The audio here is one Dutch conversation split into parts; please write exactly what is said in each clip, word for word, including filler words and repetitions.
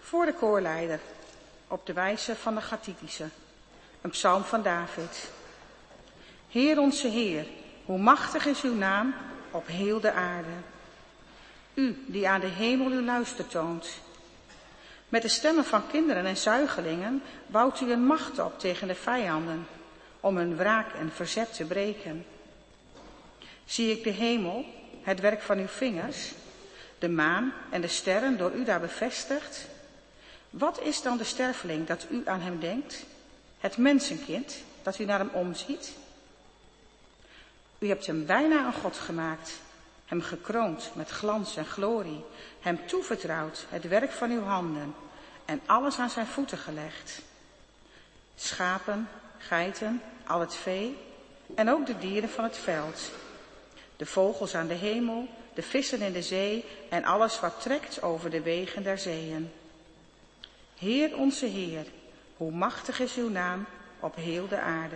Voor de koorleider, op de wijze van de Gathitische, een psalm van David. Heer onze Heer, hoe machtig is uw naam op heel de aarde. U die aan de hemel uw luister toont. Met de stemmen van kinderen en zuigelingen bouwt u een macht op tegen de vijanden, om hun wraak en verzet te breken. Zie ik de hemel, het werk van uw vingers, de maan en de sterren door u daar bevestigd? Wat is dan de sterveling dat u aan hem denkt? Het mensenkind dat u naar hem omziet? U hebt hem bijna een God gemaakt, hem gekroond met glans en glorie, hem toevertrouwd het werk van uw handen en alles aan zijn voeten gelegd. Schapen, geiten, al het vee en ook de dieren van het veld. De vogels aan de hemel, de vissen in de zee en alles wat trekt over de wegen der zeeën. Heer onze Heer, hoe machtig is uw naam op heel de aarde.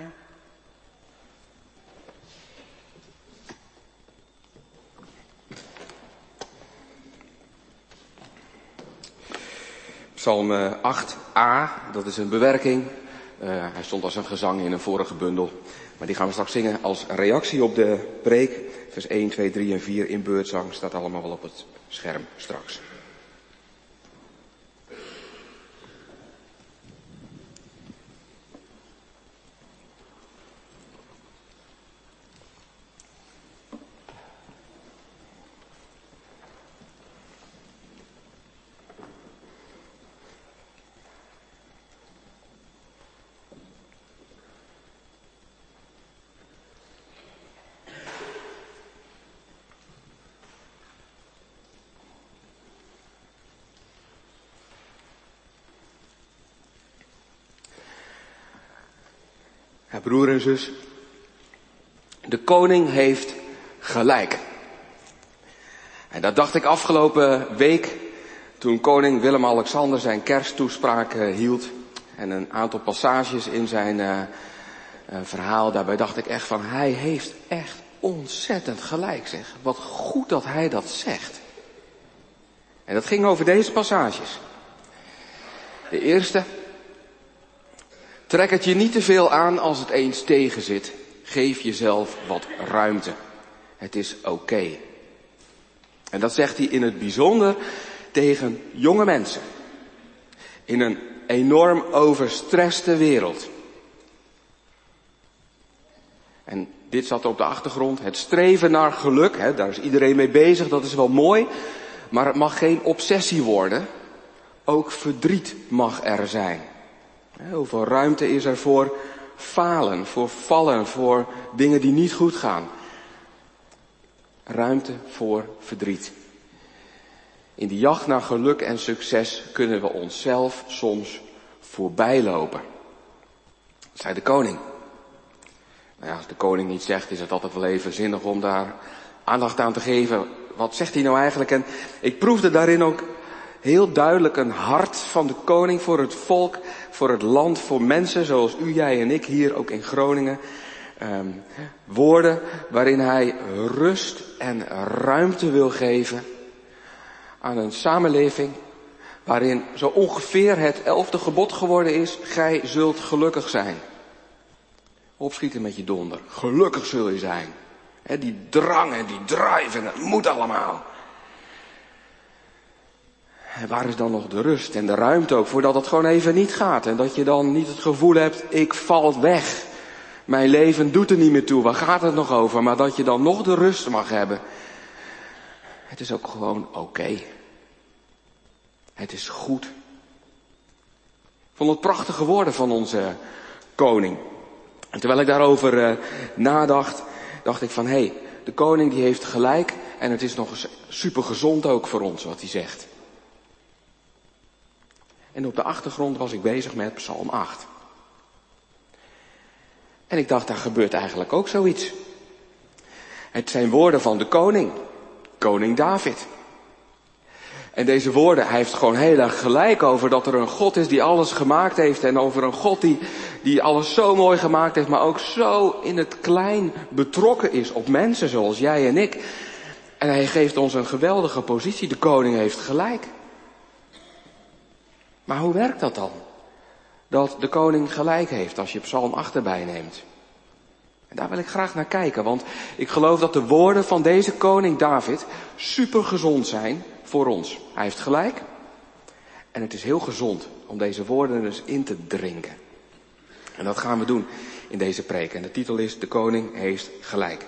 Psalm acht a, dat is een bewerking. Uh, hij stond als een gezang in een vorige bundel. Maar die gaan we straks zingen als reactie op de preek. Vers één, twee, drie en vier in beurtzang staat allemaal wel op het scherm straks. Ja, broer en zus, de koning heeft gelijk. En dat dacht ik afgelopen week toen koning Willem-Alexander zijn kersttoespraak uh, hield. En een aantal passages in zijn uh, uh, verhaal, daarbij dacht ik echt van, hij heeft echt ontzettend gelijk, zeg. Wat goed dat hij dat zegt. En dat ging over deze passages. De eerste: trek het je niet te veel aan als het eens tegen zit. Geef jezelf wat ruimte. Het is oké. Okay. En dat zegt hij in het bijzonder tegen jonge mensen. In een enorm overstresste wereld. En dit zat op de achtergrond. Het streven naar geluk, hè, daar is iedereen mee bezig, dat is wel mooi. Maar het mag geen obsessie worden. Ook verdriet mag er zijn. Hoeveel ruimte is er voor falen, voor vallen, voor dingen die niet goed gaan. Ruimte voor verdriet. In die jacht naar geluk en succes kunnen we onszelf soms voorbij lopen. Dat zei de koning. Nou ja, als de koning niet zegt, is het altijd wel even zinnig om daar aandacht aan te geven. Wat zegt hij nou eigenlijk? En ik proefde daarin ook heel duidelijk een hart van de koning voor het volk, voor het land, voor mensen zoals u, jij en ik hier ook in Groningen. Um, woorden waarin hij rust en ruimte wil geven aan een samenleving waarin zo ongeveer het elfde gebod geworden is: gij zult gelukkig zijn. Opschieten met je donder. Gelukkig zul je zijn. He, die drang en die drive en het moet allemaal. En waar is dan nog de rust en de ruimte ook voordat het gewoon even niet gaat? En dat je dan niet het gevoel hebt, ik val weg. Mijn leven doet er niet meer toe, waar gaat het nog over? Maar dat je dan nog de rust mag hebben. Het is ook gewoon oké. Okay. Het is goed. Ik vond het prachtige woorden van onze koning. En terwijl ik daarover uh, nadacht, dacht ik van, hé, hey, de koning die heeft gelijk. En het is nog eens super gezond ook voor ons wat hij zegt. En op de achtergrond was ik bezig met Psalm acht. En ik dacht, daar gebeurt eigenlijk ook zoiets. Het zijn woorden van de koning. Koning David. En deze woorden, hij heeft gewoon heel erg gelijk over dat er een God is die alles gemaakt heeft. En over een God die, die alles zo mooi gemaakt heeft, maar ook zo in het klein betrokken is op mensen zoals jij en ik. En hij geeft ons een geweldige positie. De koning heeft gelijk. Maar hoe werkt dat dan? Dat de koning gelijk heeft als je Psalm acht erbij neemt. En daar wil ik graag naar kijken, want ik geloof dat de woorden van deze koning David super gezond zijn voor ons. Hij heeft gelijk. En het is heel gezond om deze woorden er dus in te drinken. En dat gaan we doen in deze preek. En de titel is: De koning heeft gelijk.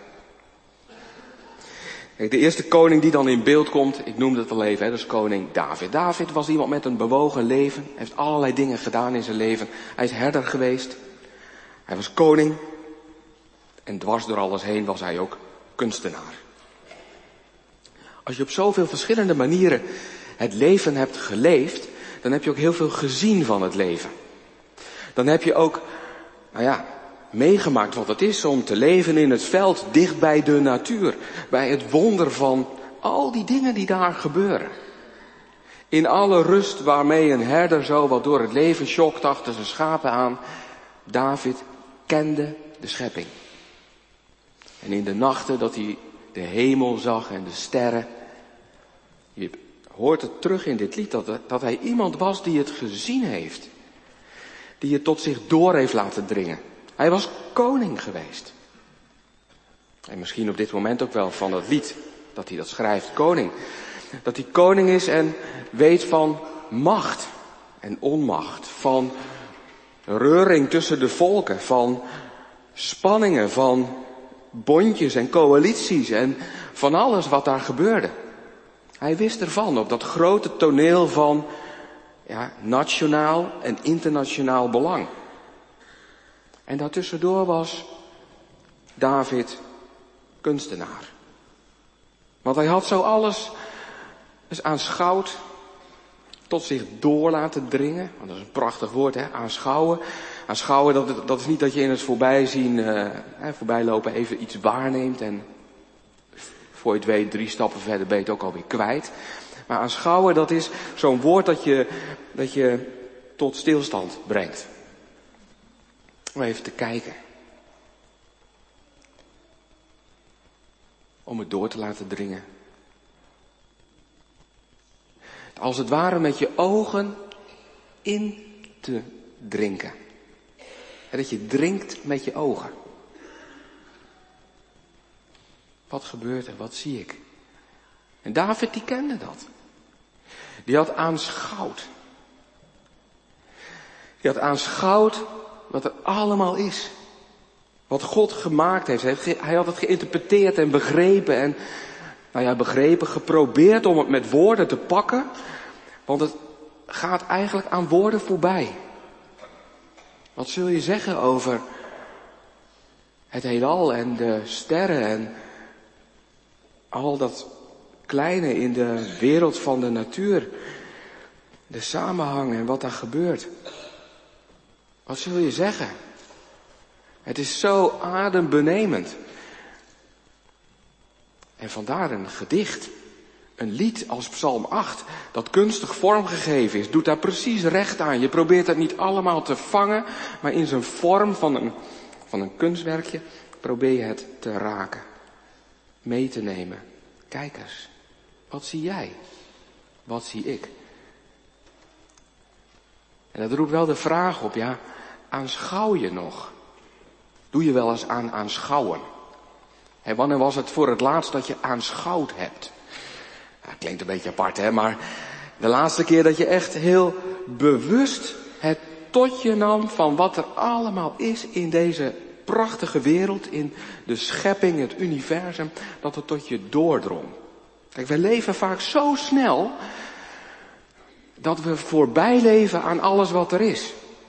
Kijk, de eerste koning die dan in beeld komt, ik noemde het al even, hè, dat is koning David. David was iemand met een bewogen leven. Hij heeft allerlei dingen gedaan in zijn leven. Hij is herder geweest. Hij was koning. En dwars door alles heen was hij ook kunstenaar. Als je op zoveel verschillende manieren het leven hebt geleefd, dan heb je ook heel veel gezien van het leven. Dan heb je ook, nou ja, meegemaakt wat het is om te leven in het veld, dicht bij de natuur. Bij het wonder van al die dingen die daar gebeuren. In alle rust waarmee een herder zo wat door het leven sjokt achter zijn schapen aan. David kende de schepping. En in de nachten dat hij de hemel zag en de sterren. Je hoort het terug in dit lied dat, dat hij iemand was die het gezien heeft. Die het tot zich door heeft laten dringen. Hij was koning geweest. En misschien op dit moment ook wel van dat lied dat hij dat schrijft, koning. Dat hij koning is en weet van macht en onmacht. Van reuring tussen de volken. Van spanningen, van bondjes en coalities en van alles wat daar gebeurde. Hij wist ervan op dat grote toneel van ja, nationaal en internationaal belang. En daartussendoor was David kunstenaar. Want hij had zo alles eens aanschouwd, tot zich door laten dringen. Want dat is een prachtig woord, hè, aanschouwen. Aanschouwen, dat, dat is niet dat je in het voorbijzien, uh, voorbijlopen even iets waarneemt en voor je het weet drie stappen verder ben je het ook alweer kwijt. Maar aanschouwen, dat is zo'n woord dat je, dat je tot stilstand brengt. Om even te kijken. Om het door te laten dringen. Als het ware met je ogen in te drinken. En dat je drinkt met je ogen. Wat gebeurt er? Wat zie ik? En David die kende dat. Die had aanschouwd. Die had aanschouwd wat er allemaal is. Wat God gemaakt heeft. Hij had het geïnterpreteerd en begrepen. En nou ja, begrepen, geprobeerd om het met woorden te pakken. Want het gaat eigenlijk aan woorden voorbij. Wat zul je zeggen over het heelal en de sterren en al dat kleine in de wereld van de natuur. De samenhang en wat daar gebeurt. Wat zul je zeggen? Het is zo adembenemend. En vandaar een gedicht. Een lied als Psalm acht, dat kunstig vormgegeven is, doet daar precies recht aan. Je probeert het niet allemaal te vangen, maar in zijn vorm van een, van een kunstwerkje probeer je het te raken. Mee te nemen. Kijk eens, wat zie jij? Wat zie ik? En dat roept wel de vraag op, ja, aanschouw je nog? Doe je wel eens aan aanschouwen? Hey, wanneer was het voor het laatst dat je aanschouwd hebt? Ja, klinkt een beetje apart, hè, maar de laatste keer dat je echt heel bewust het tot je nam van wat er allemaal is in deze prachtige wereld, in de schepping, het universum, dat het tot je doordrong. Kijk, wij leven vaak zo snel dat we voorbij leven aan alles wat er is.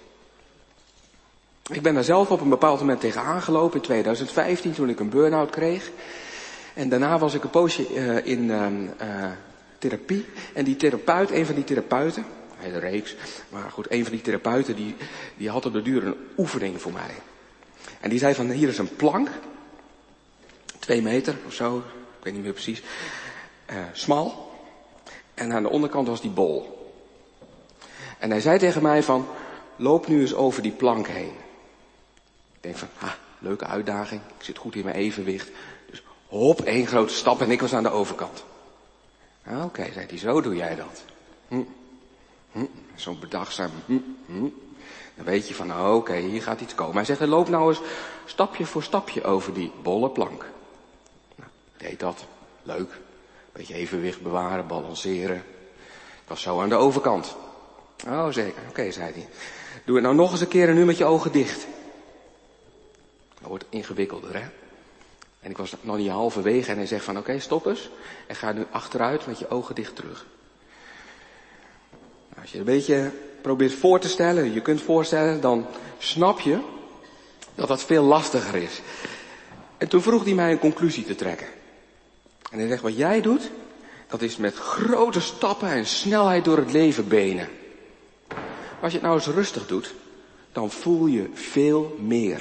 Ik ben daar zelf op een bepaald moment tegen aangelopen in twintig vijftien toen ik een burn-out kreeg. En daarna was ik een poosje uh, in uh, uh, therapie. En die therapeut, een van die therapeuten, een hele reeks, maar goed, een van die therapeuten die, die had op de duur een oefening voor mij. En die zei van, hier is een plank, twee meter of zo, ik weet niet meer precies, uh, smal. En aan de onderkant was die bol. En hij zei tegen mij van, loop nu eens over die plank heen. Ik denk van, ha, leuke uitdaging, ik zit goed in mijn evenwicht. Dus hop, één grote stap en ik was aan de overkant. Ah, oké, okay, zei hij, zo doe jij dat. Hm. Hm. Zo'n bedachtzaam, hm, hm. Dan weet je van, oh, oké, okay, hier gaat iets komen. Hij zegt, loop nou eens stapje voor stapje over die bolle plank. Nou, deed dat. Leuk. Beetje evenwicht bewaren, balanceren. Ik was zo aan de overkant. Oh, zeker. Oké, okay, zei hij. Doe het nou nog eens een keer en nu met je ogen dicht. Dat wordt ingewikkelder, hè? En ik was nog niet halverwege en hij zegt van, oké, okay, stop eens. En ga nu achteruit met je ogen dicht terug. Nou, als je een beetje probeert voor te stellen, je kunt voorstellen, dan snap je dat dat veel lastiger is. En toen vroeg hij mij een conclusie te trekken. En hij zegt, wat jij doet, dat is met grote stappen en snelheid door het leven benen. Als je het nou eens rustig doet, dan voel je veel meer.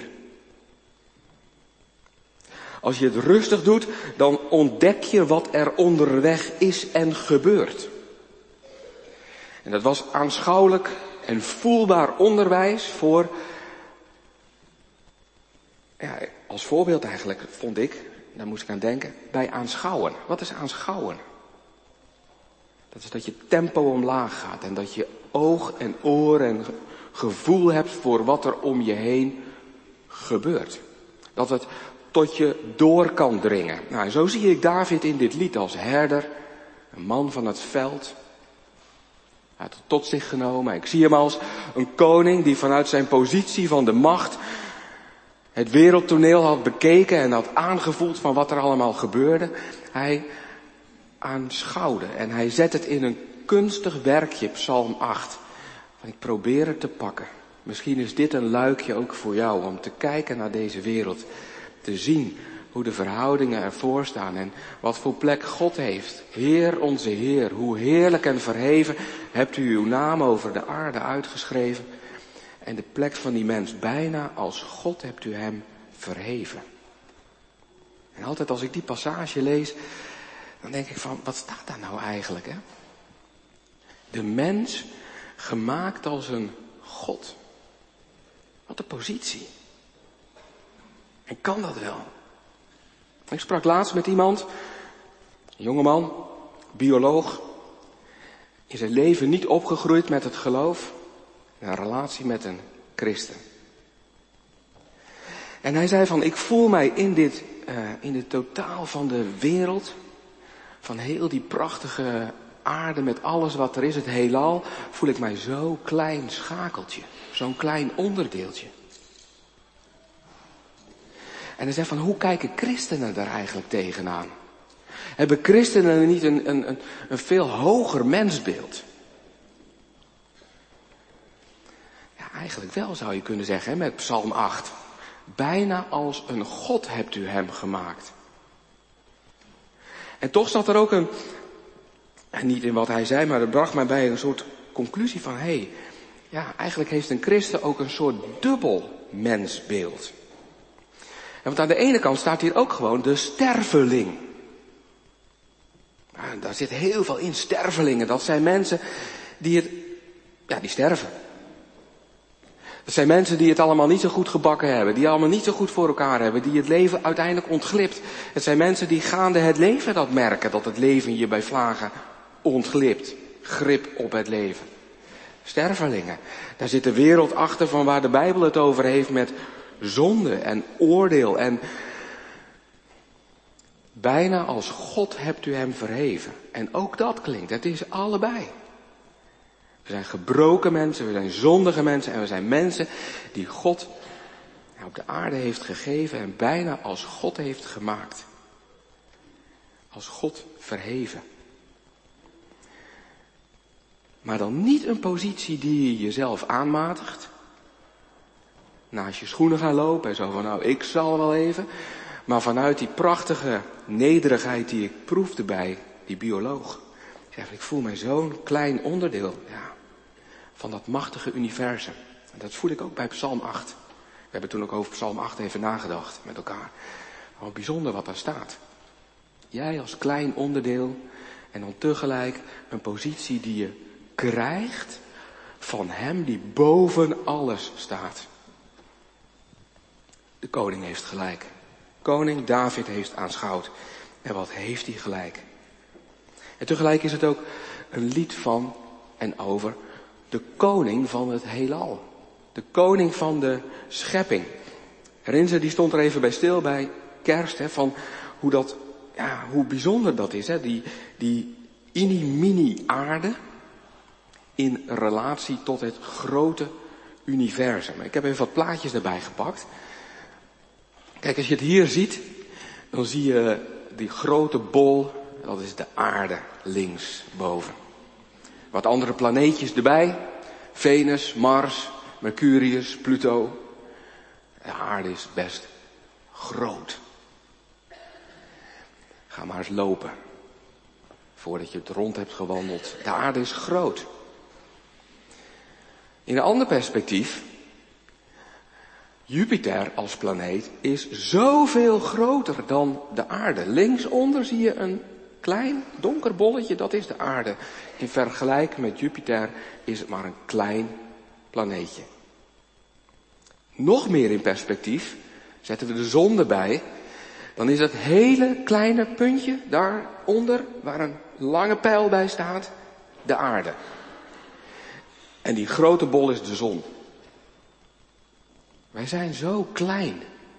Als je het rustig doet, dan ontdek je wat er onderweg is en gebeurt. En dat was aanschouwelijk en voelbaar onderwijs voor, ja, als voorbeeld eigenlijk, vond ik, daar moest ik aan denken, bij aanschouwen. Wat is aanschouwen? Dat is dat je tempo omlaag gaat en dat je oog en oor en gevoel hebt voor wat er om je heen gebeurt. Dat het tot je door kan dringen. Nou, zo zie ik David in dit lied als herder, een man van het veld. Hij had het tot zich genomen. Ik zie hem als een koning die vanuit zijn positie van de macht het wereldtoneel had bekeken en had aangevoeld van wat er allemaal gebeurde. Hij aanschouwde en hij zet het in een kunstig werkje, Psalm acht. Van ik probeer het te pakken. Misschien is dit een luikje ook voor jou om te kijken naar deze wereld. Te zien hoe de verhoudingen ervoor staan en wat voor plek God heeft. Heer, onze Heer, hoe heerlijk en verheven hebt u uw naam over de aarde uitgeschreven. En de plek van die mens, bijna als God hebt u hem verheven. En altijd als ik die passage lees, dan denk ik van, wat staat daar nou eigenlijk, hè? De mens gemaakt als een God. Wat een positie. En kan dat wel? Ik sprak laatst met iemand, een jongeman, bioloog, in zijn leven niet opgegroeid met het geloof, in een relatie met een christen. En hij zei van, ik voel mij in dit, uh, in het totaal van de wereld, van heel die prachtige aarde met alles wat er is, het heelal, voel ik mij zo klein schakeltje, zo'n klein onderdeeltje. En hij zegt van, hoe kijken christenen daar eigenlijk tegenaan? Hebben christenen niet een, een, een, een veel hoger mensbeeld? Ja, eigenlijk wel zou je kunnen zeggen, hè, met Psalm acht. Bijna als een God hebt u hem gemaakt. En toch zat er ook een, en niet in wat hij zei, maar dat bracht mij bij een soort conclusie van, hé, hey, ja, eigenlijk heeft een christen ook een soort dubbel mensbeeld. En want aan de ene kant staat hier ook gewoon de sterveling. Nou, daar zit heel veel in, stervelingen. Dat zijn mensen die het, ja, die sterven. Dat zijn mensen die het allemaal niet zo goed gebakken hebben. Die allemaal niet zo goed voor elkaar hebben. Die het leven uiteindelijk ontglipt. Het zijn mensen die gaande het leven dat merken. Dat het leven je bij vlagen ontglipt. Grip op het leven. Stervelingen. Daar zit de wereld achter van waar de Bijbel het over heeft met zonde en oordeel. En bijna als God hebt u hem verheven. En ook dat klinkt. Het is allebei. We zijn gebroken mensen, we zijn zondige mensen en we zijn mensen die God op de aarde heeft gegeven en bijna als God heeft gemaakt. Als God verheven. Maar dan niet een positie die je jezelf aanmatigt. Naast je schoenen gaan lopen en zo van nou ik zal wel even. Maar vanuit die prachtige nederigheid die ik proefde bij die bioloog. Ik voel mij zo'n klein onderdeel, ja, van dat machtige universum. En dat voel ik ook bij Psalm acht. We hebben toen ook over Psalm acht even nagedacht met elkaar. Wat bijzonder wat daar staat. Jij als klein onderdeel en dan tegelijk een positie die je krijgt van hem die boven alles staat. De koning heeft gelijk. Koning David heeft aanschouwd. En wat heeft hij gelijk? En tegelijk is het ook een lied van en over de koning van het heelal. De koning van de schepping. Rinze die stond er even bij stil bij kerst, hè, van hoe dat, ja, hoe bijzonder dat is, hè, die, die mini-mini aarde in relatie tot het grote universum. Ik heb even wat plaatjes erbij gepakt. Kijk, als je het hier ziet, dan zie je die grote bol, dat is de aarde linksboven. Wat andere planeetjes erbij, Venus, Mars, Mercurius, Pluto. De aarde is best groot. Ga maar eens lopen, voordat je het rond hebt gewandeld. De aarde is groot. In een ander perspectief, Jupiter als planeet is zoveel groter dan de aarde. Linksonder zie je een klein donker bolletje, dat is de aarde. In vergelijking met Jupiter is het maar een klein planeetje. Nog meer in perspectief, zetten we de zon erbij, dan is het hele kleine puntje daaronder, waar een lange pijl bij staat, de aarde. En die grote bol is de zon. Wij zijn zo klein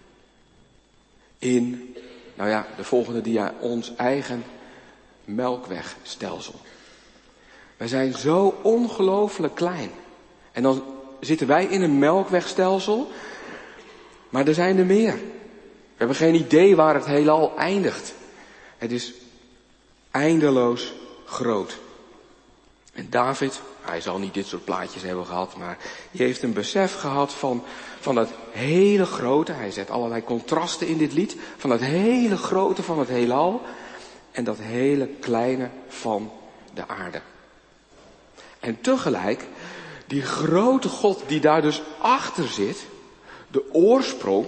in, nou ja, de volgende dia, ons eigen melkwegstelsel. Wij zijn zo ongelooflijk klein. En dan zitten wij in een melkwegstelsel, maar er zijn er meer. We hebben geen idee waar het heelal eindigt. Het is eindeloos groot. En David, hij zal niet dit soort plaatjes hebben gehad, maar die heeft een besef gehad van, van het hele grote. Hij zet allerlei contrasten in dit lied. Van het hele grote van het heelal en dat hele kleine van de aarde. En tegelijk, die grote God die daar dus achter zit, de oorsprong,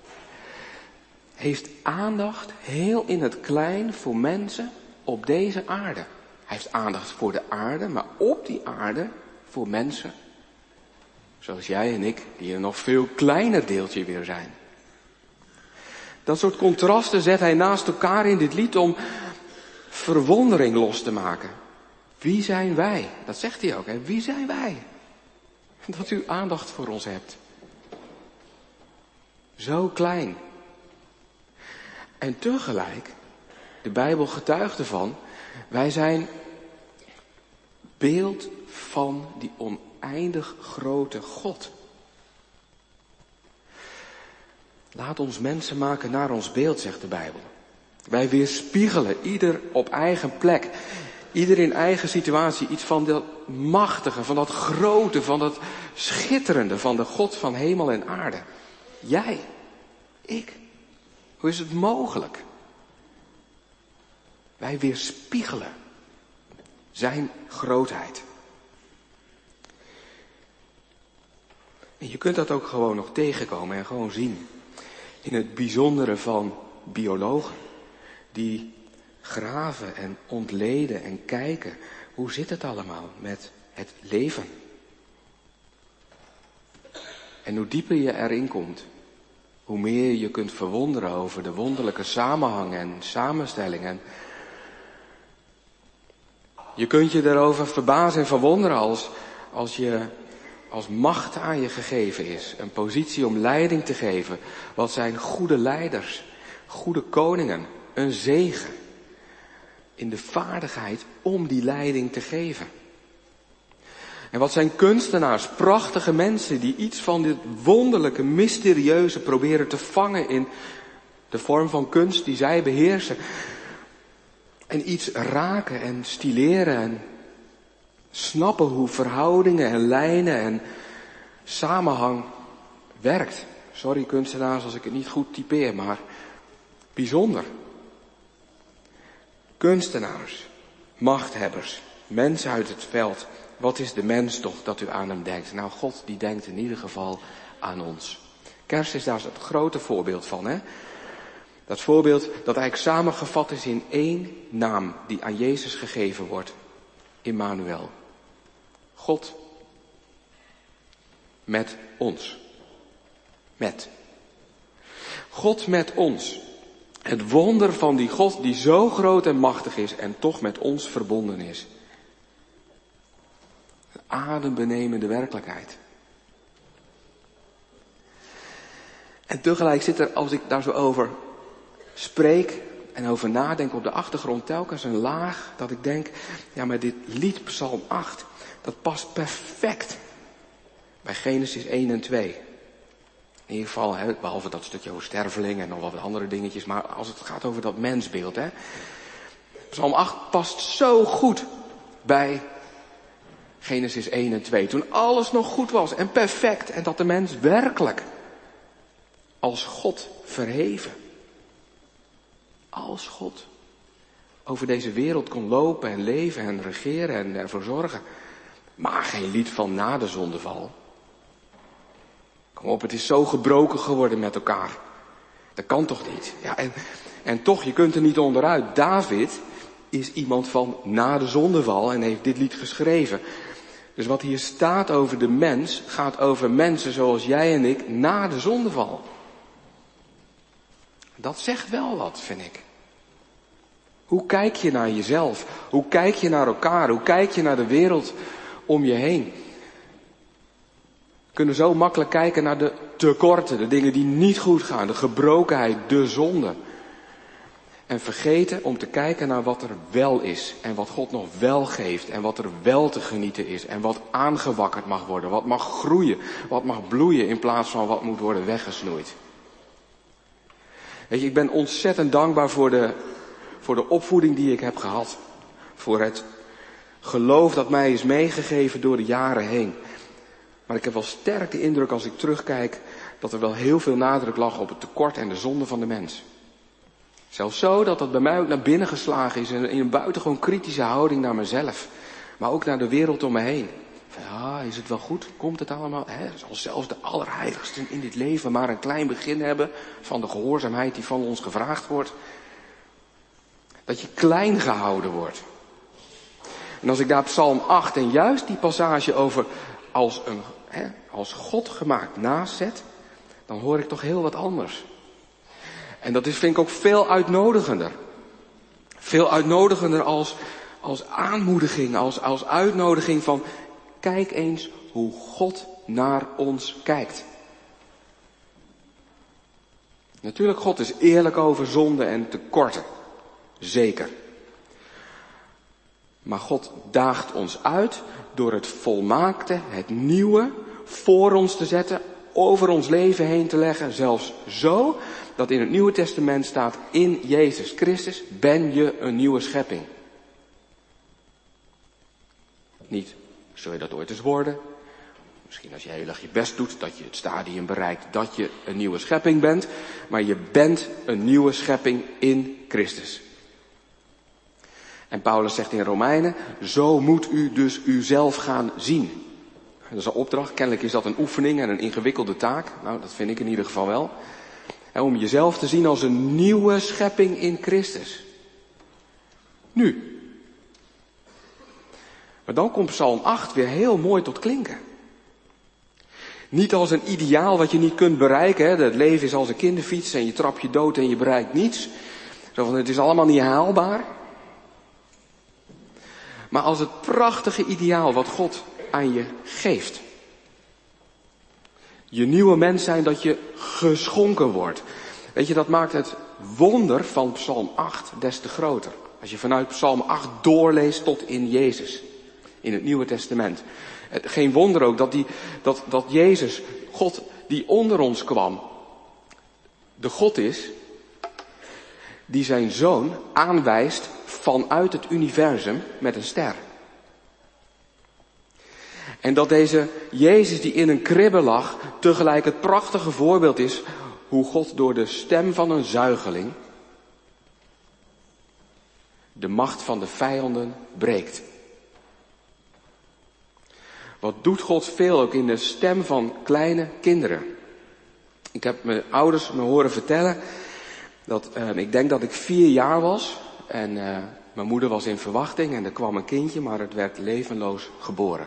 heeft aandacht heel in het klein voor mensen op deze aarde. Hij heeft aandacht voor de aarde, maar op die aarde voor mensen. Zoals jij en ik, die een nog veel kleiner deeltje weer zijn. Dat soort contrasten zet hij naast elkaar in dit lied om verwondering los te maken. Wie zijn wij? Dat zegt hij ook, hè? Wie zijn wij? Dat u aandacht voor ons hebt. Zo klein. En tegelijk, de Bijbel getuigt ervan, wij zijn beeld van die oneindig grote God. Laat ons mensen maken naar ons beeld, zegt de Bijbel. Wij weerspiegelen, ieder op eigen plek, ieder in eigen situatie, iets van dat machtige, van dat grote, van dat schitterende, van de God van hemel en aarde. Jij, ik. Hoe is het mogelijk? Wij weerspiegelen zijn grootheid. En je kunt dat ook gewoon nog tegenkomen en gewoon zien. In het bijzondere van biologen. Die graven en ontleden en kijken. Hoe zit het allemaal met het leven? En hoe dieper je erin komt, hoe meer je kunt verwonderen over de wonderlijke samenhangen en samenstellingen. Je kunt je daarover verbazen en verwonderen als, als je als macht aan je gegeven is. Een positie om leiding te geven. Wat zijn goede leiders, goede koningen, een zegen. In de vaardigheid om die leiding te geven. En wat zijn kunstenaars, prachtige mensen die iets van dit wonderlijke, mysterieuze proberen te vangen in de vorm van kunst die zij beheersen. En iets raken en stileren en snappen hoe verhoudingen en lijnen en samenhang werkt. Sorry kunstenaars als ik het niet goed typeer, maar bijzonder. Kunstenaars, machthebbers, mensen uit het veld. Wat is de mens toch dat u aan hem denkt? Nou, God die denkt in ieder geval aan ons. Kerst is daar het grote voorbeeld van, hè? Dat voorbeeld dat eigenlijk samengevat is in één naam die aan Jezus gegeven wordt. Immanuel. God met ons. Met. God met ons. Het wonder van die God die zo groot en machtig is en toch met ons verbonden is. adembenemende werkelijkheid. En tegelijk zit er, als ik daar zo over spreek en over nadenk, op de achtergrond telkens een laag dat ik denk, ja, maar dit lied Psalm acht, dat past perfect bij Genesis één en twee. In ieder geval, hè, behalve dat stukje over sterveling en nog wat andere dingetjes, maar als het gaat over dat mensbeeld, hè. Psalm acht past zo goed bij Genesis één en twee. Toen alles nog goed was en perfect en dat de mens werkelijk als God verheven, als God over deze wereld kon lopen en leven en regeren en ervoor zorgen. Maar geen lied van na de zondeval. Kom op, het is zo gebroken geworden met elkaar. Dat kan toch niet? Ja, en, en toch, je kunt er niet onderuit. David is iemand van na de zondeval en heeft dit lied geschreven. Dus wat hier staat over de mens, gaat over mensen zoals jij en ik na de zondeval. Dat zegt wel wat, vind ik. Hoe kijk je naar jezelf? Hoe kijk je naar elkaar? Hoe kijk je naar de wereld om je heen? We kunnen zo makkelijk kijken naar de tekorten, de dingen die niet goed gaan, de gebrokenheid, de zonde. En vergeten om te kijken naar wat er wel is en wat God nog wel geeft en wat er wel te genieten is en wat aangewakkerd mag worden, wat mag groeien, wat mag bloeien in plaats van wat moet worden weggesnoeid. Weet je, ik ben ontzettend dankbaar voor de, voor de opvoeding die ik heb gehad. Voor het geloof dat mij is meegegeven door de jaren heen. Maar ik heb wel sterk de indruk als ik terugkijk dat er wel heel veel nadruk lag op het tekort en de zonde van de mens. Zelfs zo dat dat bij mij ook naar binnen geslagen is in een buitengewoon kritische houding naar mezelf. Maar ook naar de wereld om me heen. Ja, is het wel goed? Komt het allemaal? Hè? Zal zelfs de allerheiligsten in dit leven maar een klein begin hebben van de gehoorzaamheid die van ons gevraagd wordt. Dat je klein gehouden wordt. En als ik daar Psalm acht en juist die passage over als, een, hè, als God gemaakt naast zet, dan hoor ik toch heel wat anders. En dat is, vind ik ook veel uitnodigender. Veel uitnodigender als, als aanmoediging, als, als uitnodiging van kijk eens hoe God naar ons kijkt. Natuurlijk, God is eerlijk over zonde en tekorten. Zeker. Maar God daagt ons uit door het volmaakte, het nieuwe, voor ons te zetten, over ons leven heen te leggen. Zelfs zo dat in het Nieuwe Testament staat, in Jezus Christus ben je een nieuwe schepping. Niet, zul je dat ooit eens worden? Misschien als je heel erg je best doet, dat je het stadium bereikt dat je een nieuwe schepping bent. Maar je bent een nieuwe schepping in Christus. En Paulus zegt in Romeinen, zo moet u dus uzelf gaan zien. Dat is een opdracht, kennelijk is dat een oefening en een ingewikkelde taak. Nou, dat vind ik in ieder geval wel. En om jezelf te zien als een nieuwe schepping in Christus. Nu. Maar dan komt Psalm acht weer heel mooi tot klinken. Niet als een ideaal wat je niet kunt bereiken. Hè? Het leven is als een kinderfiets en je trapt je dood en je bereikt niets. Zo van, het is allemaal niet haalbaar. Maar als het prachtige ideaal wat God aan je geeft. Je nieuwe mens zijn dat je geschonken wordt. Weet je, dat maakt het wonder van Psalm acht des te groter. Als je vanuit Psalm acht doorleest tot in Jezus. In het Nieuwe Testament. Geen wonder ook dat, die, dat, dat Jezus, God die onder ons kwam, de God is die zijn zoon aanwijst vanuit het universum met een ster. En dat deze Jezus die in een kribbe lag, tegelijk het prachtige voorbeeld is hoe God door de stem van een zuigeling de macht van de vijanden breekt. Wat doet God veel ook in de stem van kleine kinderen. Ik heb mijn ouders me horen vertellen dat uh, ik denk dat ik vier jaar was en uh, mijn moeder was in verwachting en er kwam een kindje, maar het werd levenloos geboren.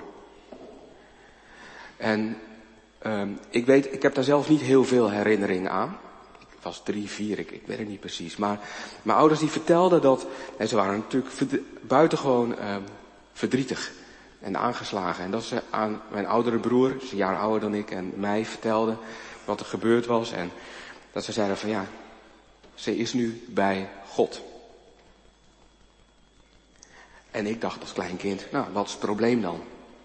En uh, ik weet, ik heb daar zelf niet heel veel herinnering aan. Ik was drie, vier, ik, ik weet het niet precies. Maar mijn ouders die vertelden dat, en ze waren natuurlijk verd- buitengewoon uh, verdrietig en aangeslagen. En dat ze aan mijn oudere broer, ze is een jaar ouder dan ik, en mij vertelde wat er gebeurd was. En dat ze zeiden van ja, ze is nu bij God. En ik dacht als klein kind, nou, wat is het probleem dan?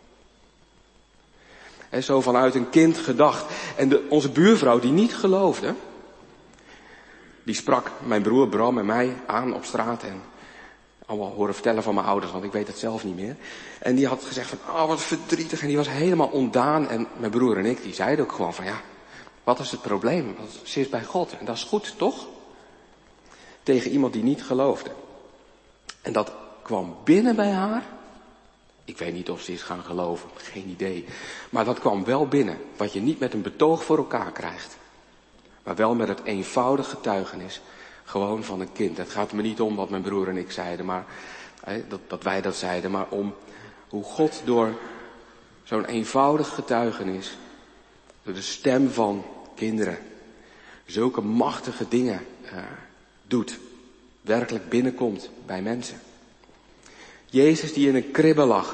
En zo vanuit een kind gedacht. En de, onze buurvrouw die niet geloofde, die sprak mijn broer Bram en mij aan op straat en allemaal horen vertellen van mijn ouders, want ik weet het zelf niet meer. En die had gezegd van, oh wat verdrietig, en die was helemaal ontdaan. En mijn broer en ik, die zeiden ook gewoon van, ja, wat is het probleem? Want ze is bij God en dat is goed, toch? Tegen iemand die niet geloofde. En dat kwam binnen bij haar. Ik weet niet of ze is gaan geloven, geen idee. Maar dat kwam wel binnen, wat je niet met een betoog voor elkaar krijgt. Maar wel met het eenvoudig getuigenis, gewoon van een kind. Het gaat me niet om wat mijn broer en ik zeiden, maar dat, dat wij dat zeiden, maar om hoe God door zo'n eenvoudig getuigenis, door de stem van kinderen, zulke machtige dingen uh, doet, werkelijk binnenkomt bij mensen. Jezus die in een kribbe lag,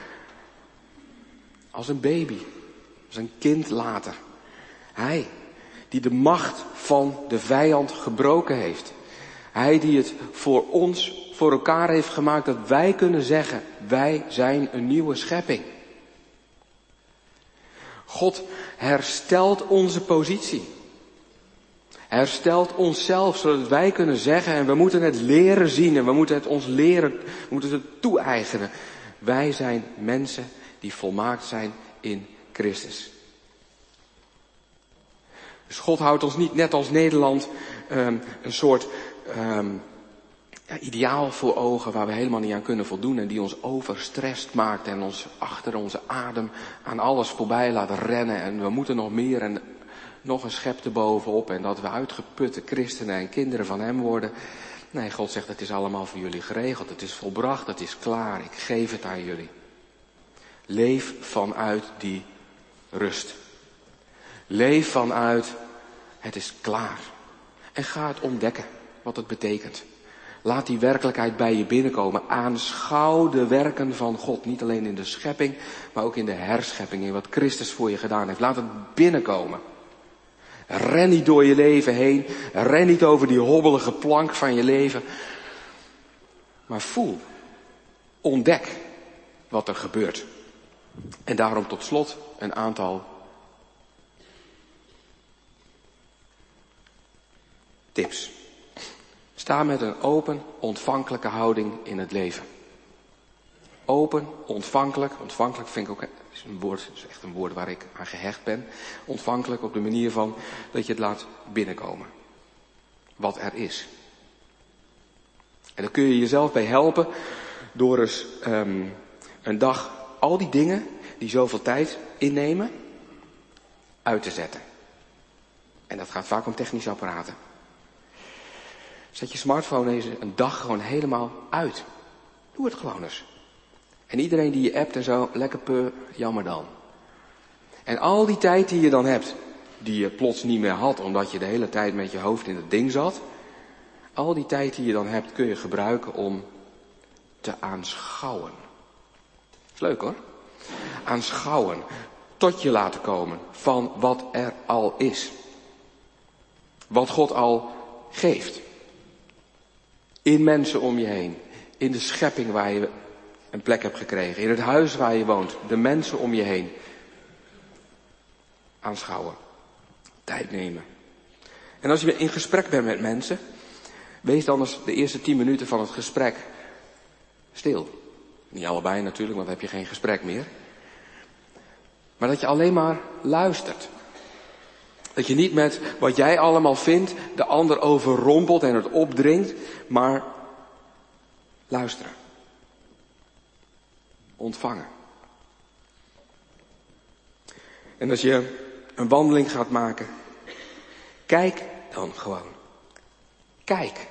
als een baby, als een kind later. Hij die de macht van de vijand gebroken heeft. Hij die het voor ons, voor elkaar heeft gemaakt, dat wij kunnen zeggen, wij zijn een nieuwe schepping. God herstelt onze positie. Herstelt onszelf, zodat wij kunnen zeggen, en we moeten het leren zien en we moeten het ons leren, we moeten het toe-eigenen. Wij zijn mensen die volmaakt zijn in Christus. Dus God houdt ons niet net als Nederland um, een soort um, ja, ideaal voor ogen waar we helemaal niet aan kunnen voldoen en die ons overstrest maakt en ons achter onze adem aan alles voorbij laat rennen en we moeten nog meer en nog een schep erbovenop en dat we uitgeputte christenen en kinderen van hem worden. Nee, God zegt het is allemaal voor jullie geregeld, het is volbracht, het is klaar, ik geef het aan jullie. Leef vanuit die rust. Leef vanuit, het is klaar. En ga het ontdekken, wat het betekent. Laat die werkelijkheid bij je binnenkomen. Aanschouw de werken van God. Niet alleen in de schepping, maar ook in de herschepping. In wat Christus voor je gedaan heeft. Laat het binnenkomen. Ren niet door je leven heen. Ren niet over die hobbelige plank van je leven. Maar voel. Ontdek wat er gebeurt. En daarom tot slot een aantal tips. Sta met een open, ontvankelijke houding in het leven. Open, ontvankelijk. Ontvankelijk vind ik ook is een woord, is echt een woord waar ik aan gehecht ben. Ontvankelijk op de manier van dat je het laat binnenkomen. Wat er is. En daar kun je jezelf bij helpen door eens um, een dag al die dingen die zoveel tijd innemen uit te zetten. En dat gaat vaak om technische apparaten. Zet je smartphone eens een dag gewoon helemaal uit. Doe het gewoon eens. En iedereen die je appt en zo, lekker peur, jammer dan. En al die tijd die je dan hebt, die je plots niet meer had, omdat je de hele tijd met je hoofd in het ding zat. Al die tijd die je dan hebt, kun je gebruiken om te aanschouwen. Is leuk hoor. Aanschouwen. Tot je laten komen van wat er al is. Wat God al geeft. In mensen om je heen. In de schepping waar je een plek hebt gekregen. In het huis waar je woont. De mensen om je heen. Aanschouwen. Tijd nemen. En als je in gesprek bent met mensen. Wees dan eens de eerste tien minuten van het gesprek stil. Niet allebei natuurlijk, want dan heb je geen gesprek meer. Maar dat je alleen maar luistert. Dat je niet met wat jij allemaal vindt de ander overrompelt en het opdringt, maar luisteren. Ontvangen. En als je een wandeling gaat maken, kijk dan gewoon. Kijk.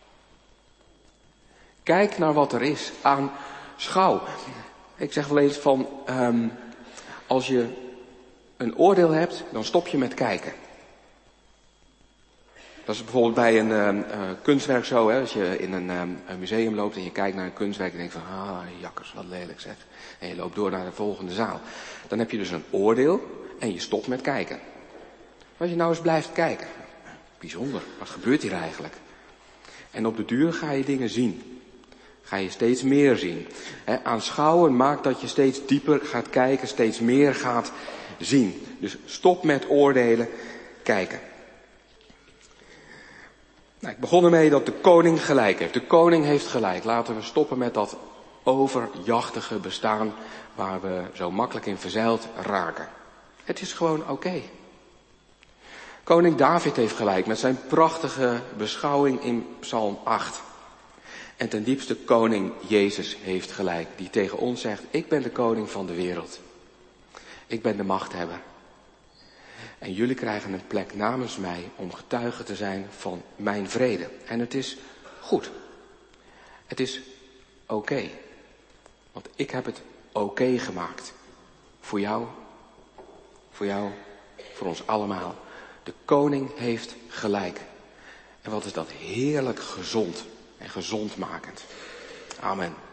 Kijk naar wat er is. Aanschouw. Ik zeg wel eens van, um, als je een oordeel hebt, dan stop je met kijken. Dat is bijvoorbeeld bij een uh, uh, kunstwerk zo, hè, als je in een, um, een museum loopt en je kijkt naar een kunstwerk en denkt van, ah, jakkers, wat lelijk zeg. En je loopt door naar de volgende zaal. Dan heb je dus een oordeel en je stopt met kijken. Maar als je nou eens blijft kijken, bijzonder, wat gebeurt hier eigenlijk? En op de duur ga je dingen zien. Ga je steeds meer zien. He, aanschouwen maakt dat je steeds dieper gaat kijken, steeds meer gaat zien. Dus stop met oordelen, kijken. Nou, ik begon ermee dat de koning gelijk heeft. De koning heeft gelijk. Laten we stoppen met dat overjachtige bestaan waar we zo makkelijk in verzeild raken. Het is gewoon oké. Okay. Koning David heeft gelijk met zijn prachtige beschouwing in Psalm acht. En ten diepste koning Jezus heeft gelijk, die tegen ons zegt, ik ben de koning van de wereld. Ik ben de machthebber. En jullie krijgen een plek namens mij om getuige te zijn van mijn vrede. En het is goed. Het is oké. Okay. Want ik heb het oké okay gemaakt. Voor jou. Voor jou. Voor ons allemaal. De koning heeft gelijk. En wat is dat heerlijk gezond en gezondmakend. Amen.